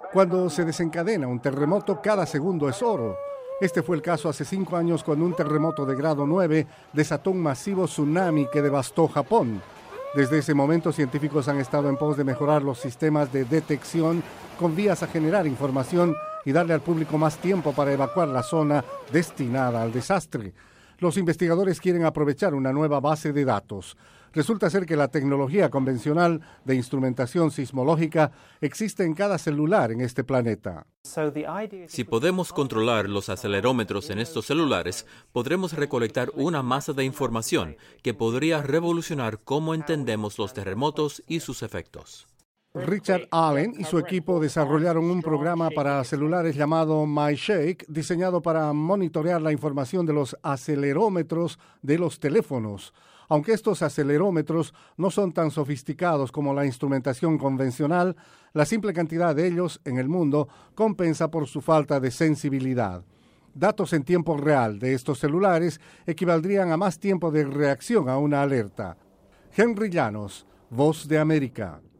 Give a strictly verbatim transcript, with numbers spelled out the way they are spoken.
Cuando se desencadena un terremoto, cada segundo es oro. Este fue el caso hace cinco años cuando un terremoto de grado nueve desató un masivo tsunami que devastó Japón. Desde ese momento, científicos han estado en pos de mejorar los sistemas de detección con vías a generar información y darle al público más tiempo para evacuar la zona destinada al desastre. Los investigadores quieren aprovechar una nueva base de datos. Resulta ser que la tecnología convencional de instrumentación sismológica existe en cada celular en este planeta. Si podemos controlar los acelerómetros en estos celulares, podremos recolectar una masa de información que podría revolucionar cómo entendemos los terremotos y sus efectos. Richard Allen y su equipo desarrollaron un programa para celulares llamado MyShake, diseñado para monitorear la información de los acelerómetros de los teléfonos. Aunque estos acelerómetros no son tan sofisticados como la instrumentación convencional, la simple cantidad de ellos en el mundo compensa por su falta de sensibilidad. Datos en tiempo real de estos celulares equivaldrían a más tiempo de reacción a una alerta. Henry Llanos, Voz de América.